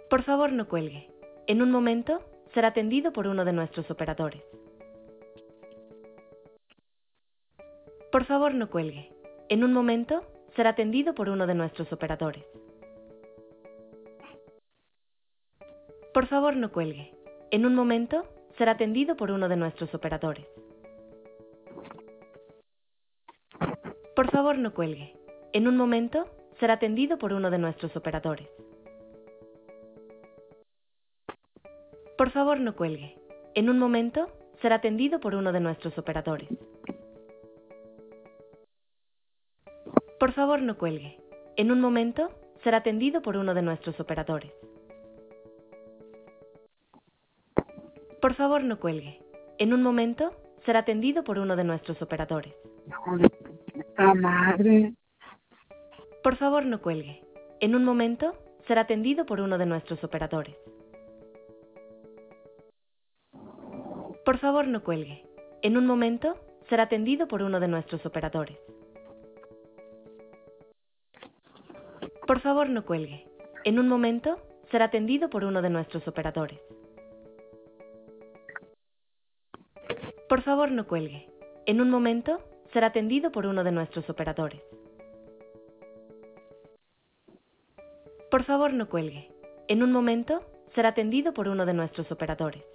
Por favor, no cuelgue. En un momento, será atendido por uno de nuestros operadores. Por favor, no cuelgue. En un momento, será atendido por uno de nuestros operadores. Por favor, no cuelgue. En un momento, será atendido por uno de nuestros operadores. Por favor, no cuelgue. En un momento, será atendido por uno de nuestros operadores. Por favor, no cuelgue. En un momento, será atendido por uno de nuestros operadores. Por favor, no cuelgue. En un momento, será atendido por uno de nuestros operadores. Por favor, no cuelgue. En un momento, será atendido por uno de nuestros operadores. Hijo de puta madre. Por favor, no cuelgue. En un momento, será atendido por uno de nuestros operadores. Por favor, no cuelgue. En un momento, será atendido por uno de nuestros operadores. Por favor, no cuelgue. En un momento, será atendido por uno de nuestros operadores. Por favor, no cuelgue. En un momento, será atendido por uno de nuestros operadores. Por favor, no cuelgue. En un momento, será atendido por uno de nuestros operadores.